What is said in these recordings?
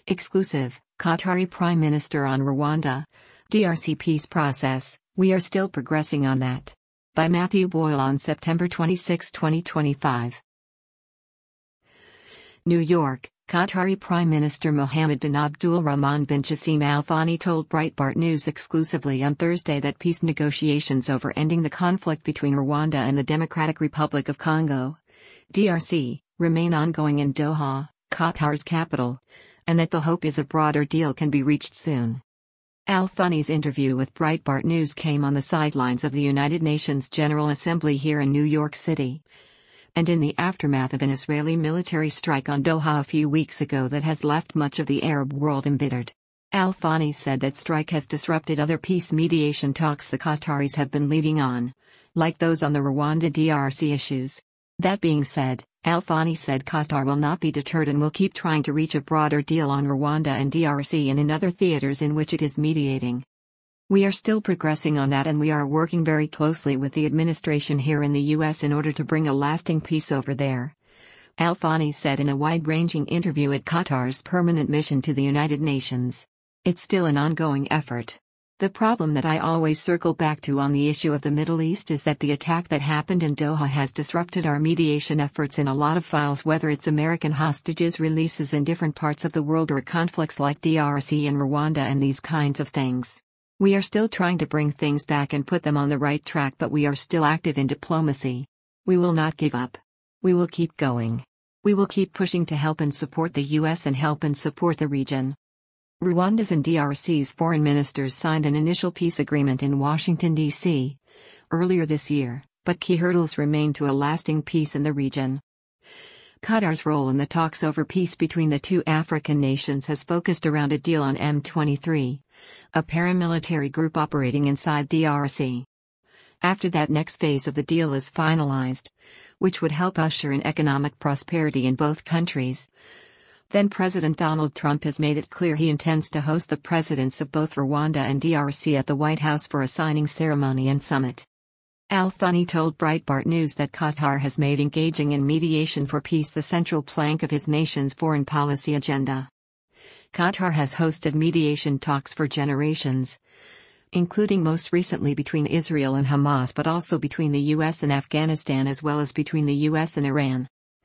Exclusive, Qatari Prime Minister on Rwanda. DRC peace process, we are still progressing on that. By Matthew Boyle on September 26, 2025. New York, Qatari Prime Minister Mohammed bin Abdul Rahman bin Jassim Al Thani told Breitbart News exclusively on Thursday that peace negotiations over ending the conflict between Rwanda and the Democratic Republic of Congo, DRC, remain ongoing in Doha, Qatar's capital, and that the hope is a broader deal can be reached soon. Al Thani's interview with Breitbart News came on the sidelines of the United Nations General Assembly here in New York City, and in the aftermath of an Israeli military strike on Doha a few weeks ago that has left much of the Arab world embittered. Al Thani said that strike has disrupted other peace mediation talks the Qataris have been leading on, like those on the Rwanda-DRC issues. That being said, Al Thani said Qatar will not be deterred and will keep trying to reach a broader deal on Rwanda and DRC and in other theaters in which it is mediating. We are still progressing on that and we are working very closely with the administration here in the US in order to bring a lasting peace over there. Al Thani said in a wide-ranging interview at Qatar's permanent mission to the United Nations. It's still an ongoing effort. The problem that I always circle back to on the issue of the Middle East is that the attack that happened in Doha has disrupted our mediation efforts in a lot of files, whether it's American hostages releases in different parts of the world or conflicts like DRC and Rwanda and these kinds of things. We are still trying to bring things back and put them on the right track, but we are still active in diplomacy. We will not give up. We will keep going. We will keep pushing to help and support the US and help and support the region. Rwanda's and DRC's foreign ministers signed an initial peace agreement in Washington, D.C. earlier this year, but key hurdles remain to a lasting peace in the region. Qatar's role in the talks over peace between the two African nations has focused around a deal on M23, a paramilitary group operating inside DRC. After that next phase of the deal is finalized, which would help usher in economic prosperity in both countries, then President Donald Trump has made it clear he intends to host the presidents of both Rwanda and DRC at the White House for a signing ceremony and summit. Al Thani told Breitbart News that Qatar has made engaging in mediation for peace the central plank of his nation's foreign policy agenda. Qatar has hosted mediation talks for generations, including most recently between Israel and Hamas, but also between the US and Afghanistan, as well as between the US and Iran.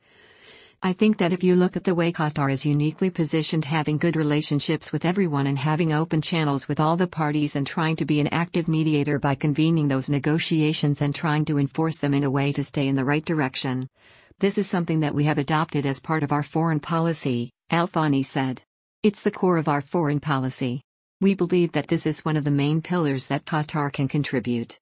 I think that if you look at the way Qatar is uniquely positioned, having good relationships with everyone and having open channels with all the parties and trying to be an active mediator by convening those negotiations and trying to enforce them in a way to stay in the right direction, this is something that we have adopted as part of our foreign policy, Al Thani said. It's the core of our foreign policy. We believe that this is one of the main pillars that Qatar can contribute.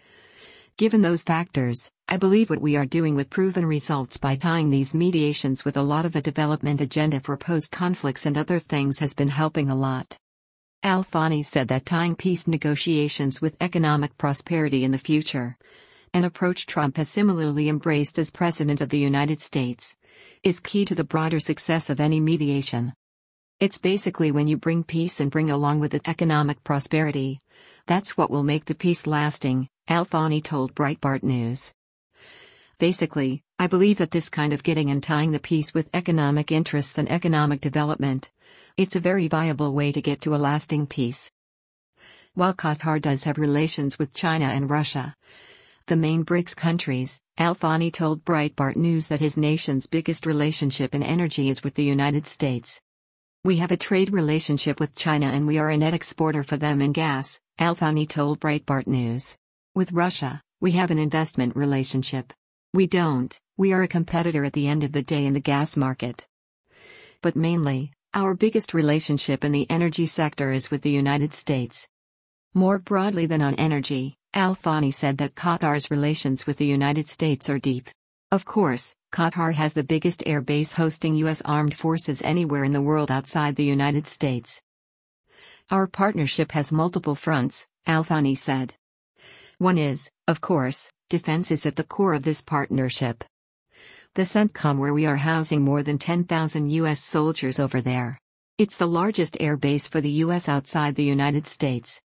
Given those factors, I believe what we are doing with proven results by tying these mediations with a lot of a development agenda for post-conflicts and other things has been helping a lot. Al Thani said that tying peace negotiations with economic prosperity in the future, an approach Trump has similarly embraced as President of the United States, is key to the broader success of any mediation. It's basically when you bring peace and bring along with it economic prosperity, that's what will make the peace lasting, Al Thani told Breitbart News. Basically, I believe that this kind of getting and tying the peace with economic interests and economic development, it's a very viable way to get to a lasting peace. While Qatar does have relations with China and Russia, the main BRICS countries, Al Thani told Breitbart News that his nation's biggest relationship in energy is with the United States. We have a trade relationship with China and we are a net exporter for them in gas, Al Thani told Breitbart News. With Russia, we have an investment relationship. We are a competitor at the end of the day in the gas market. But mainly, our biggest relationship in the energy sector is with the United States. More broadly than on energy, Al Thani said that Qatar's relations with the United States are deep. Of course, Qatar has the biggest air base hosting U.S. armed forces anywhere in the world outside the United States. Our partnership has multiple fronts, Al Thani said. One is, of course, defense is at the core of this partnership. The CENTCOM, where we are housing more than 10,000 U.S. soldiers over there. It's the largest air base for the U.S. outside the United States.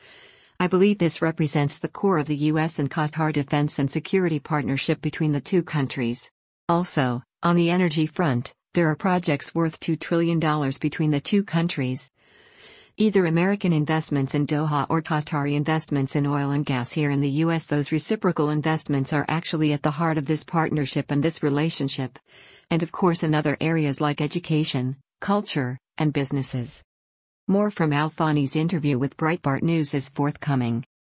I believe this represents the core of the U.S. and Qatar defense and security partnership between the two countries. Also, on the energy front, There are projects worth $2 trillion between the two countries. Either American investments in Doha or Qatari investments in oil and gas here in the U.S. Those reciprocal investments are actually at the heart of this partnership and this relationship. And of course in other areas like education, culture, and businesses. More from Al Thani's interview with Breitbart News is forthcoming.